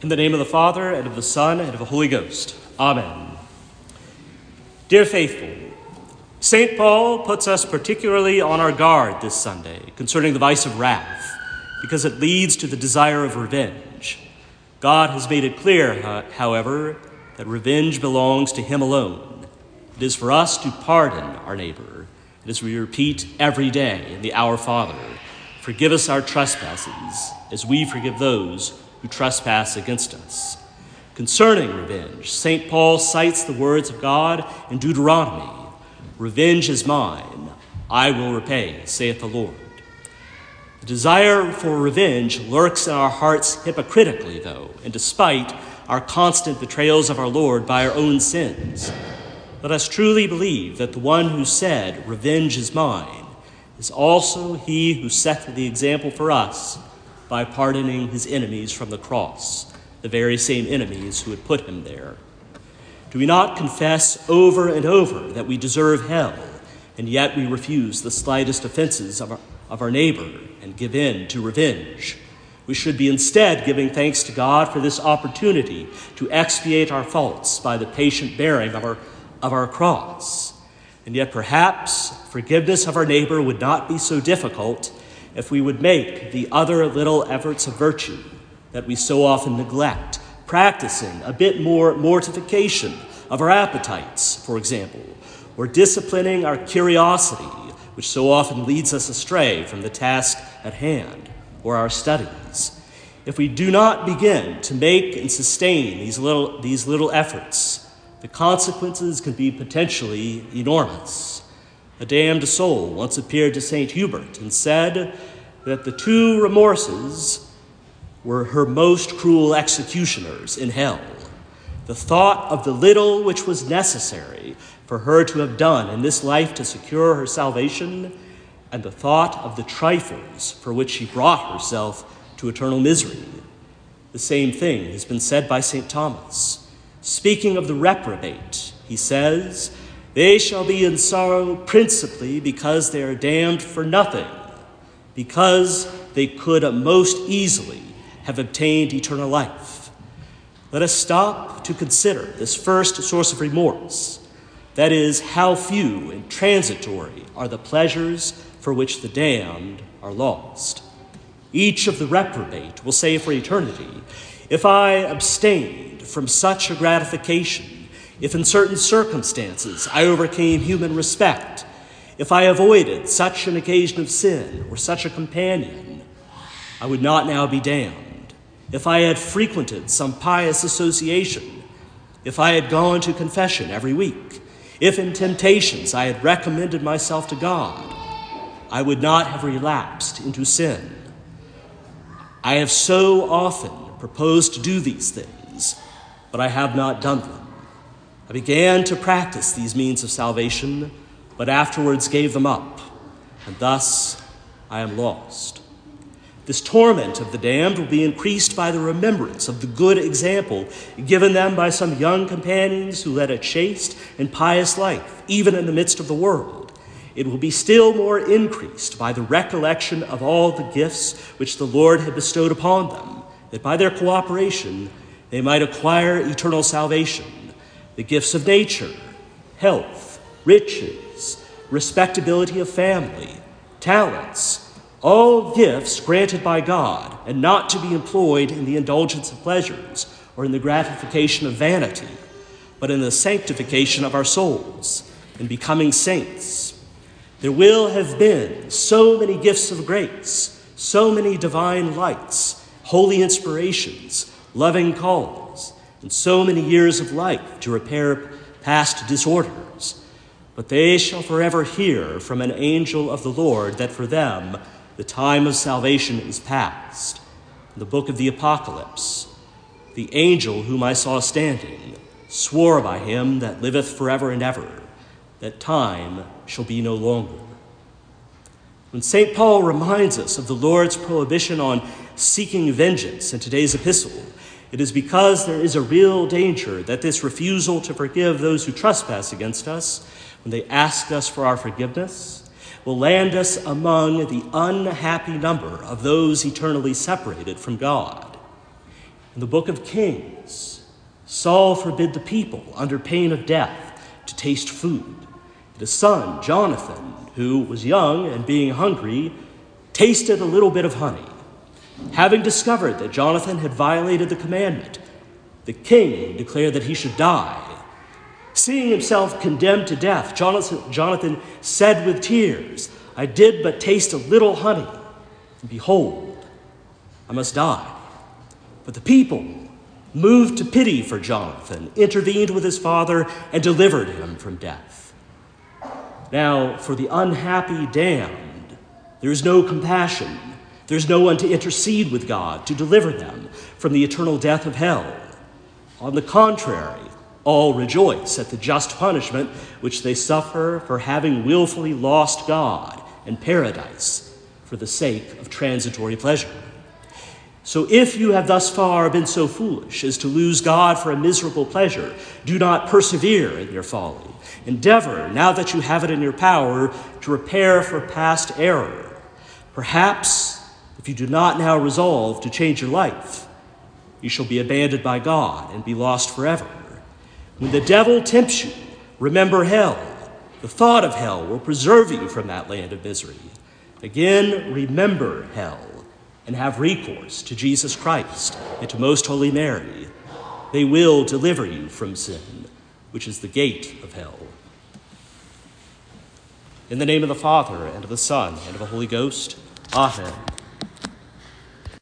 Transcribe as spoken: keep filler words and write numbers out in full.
In the name of the Father, and of the Son, and of the Holy Ghost. Amen. Dear faithful, Saint Paul puts us particularly on our guard this Sunday concerning the vice of wrath, because it leads to the desire of revenge. God has made it clear, however, that revenge belongs to him alone. It is for us to pardon our neighbor. And as we repeat every day in the Our Father, forgive us our trespasses, as we forgive those who trespass against us. Concerning revenge, Saint Paul cites the words of God in Deuteronomy, "Revenge is mine, I will repay, saith the Lord." The desire for revenge lurks in our hearts hypocritically, though, and despite our constant betrayals of our Lord by our own sins. Let us truly believe that the one who said, "Revenge is mine," is also he who set the example for us by pardoning his enemies from the cross, the very same enemies who had put him there. Do we not confess over and over that we deserve hell, and yet we refuse the slightest offenses of our, of our neighbor and give in to revenge? We should be instead giving thanks to God for this opportunity to expiate our faults by the patient bearing of our, of our cross. And yet perhaps forgiveness of our neighbor would not be so difficult if we would make the other little efforts of virtue that we so often neglect, practicing a bit more mortification of our appetites, for example, or disciplining our curiosity, which so often leads us astray from the task at hand, or our studies. If we do not begin to make and sustain these little, these little efforts, the consequences can be potentially enormous. A damned soul once appeared to Saint Hubert and said that the two remorses were her most cruel executioners in hell: the thought of the little which was necessary for her to have done in this life to secure her salvation, and the thought of the trifles for which she brought herself to eternal misery. The same thing has been said by Saint Thomas. Speaking of the reprobate, he says, "They shall be in sorrow principally because they are damned for nothing, because they could most easily have obtained eternal life." Let us stop to consider this first source of remorse. That is, how few and transitory are the pleasures for which the damned are lost. Each of the reprobate will say for eternity, "If I abstained from such a gratification, if in certain circumstances I overcame human respect, if I avoided such an occasion of sin or such a companion, I would not now be damned. If I had frequented some pious association, if I had gone to confession every week, if in temptations I had recommended myself to God, I would not have relapsed into sin. I have so often proposed to do these things, but I have not done them. I began to practice these means of salvation, but afterwards gave them up, and thus I am lost." This torment of the damned will be increased by the remembrance of the good example given them by some young companions who led a chaste and pious life, even in the midst of the world. It will be still more increased by the recollection of all the gifts which the Lord had bestowed upon them, that by their cooperation they might acquire eternal salvation. The gifts of nature, health, riches, respectability of family, talents, all gifts granted by God, and not to be employed in the indulgence of pleasures or in the gratification of vanity, but in the sanctification of our souls, in becoming saints. There will have been so many gifts of grace, so many divine lights, holy inspirations, loving calls, and so many years of life to repair past disorders. But they shall forever hear from an angel of the Lord that for them the time of salvation is past. In the book of the Apocalypse, the angel whom I saw standing swore by him that liveth forever and ever, that time shall be no longer. When Saint Paul reminds us of the Lord's prohibition on seeking vengeance in today's epistle, it is because there is a real danger that this refusal to forgive those who trespass against us, when they ask us for our forgiveness, will land us among the unhappy number of those eternally separated from God. In the book of Kings, Saul forbid the people under pain of death to taste food. His son, Jonathan, who was young and being hungry, tasted a little bit of honey. Having discovered that Jonathan had violated the commandment, the king declared that he should die. Seeing himself condemned to death, Jonathan, Jonathan said with tears, "I did but taste a little honey, and behold, I must die." But the people, moved to pity for Jonathan, intervened with his father and delivered him from death. Now, for the unhappy damned, there is no compassion. There's no one to intercede with God to deliver them from the eternal death of hell. On the contrary, all rejoice at the just punishment which they suffer for having willfully lost God and paradise for the sake of transitory pleasure. So if you have thus far been so foolish as to lose God for a miserable pleasure, do not persevere in your folly. Endeavor, now that you have it in your power, to repair for past error. Perhaps, if you do not now resolve to change your life, you shall be abandoned by God and be lost forever. When the devil tempts you, remember hell. The thought of hell will preserve you from that land of misery. Again, remember hell and have recourse to Jesus Christ and to Most Holy Mary. They will deliver you from sin, which is the gate of hell. In the name of the Father, and of the Son, and of the Holy Ghost, Amen.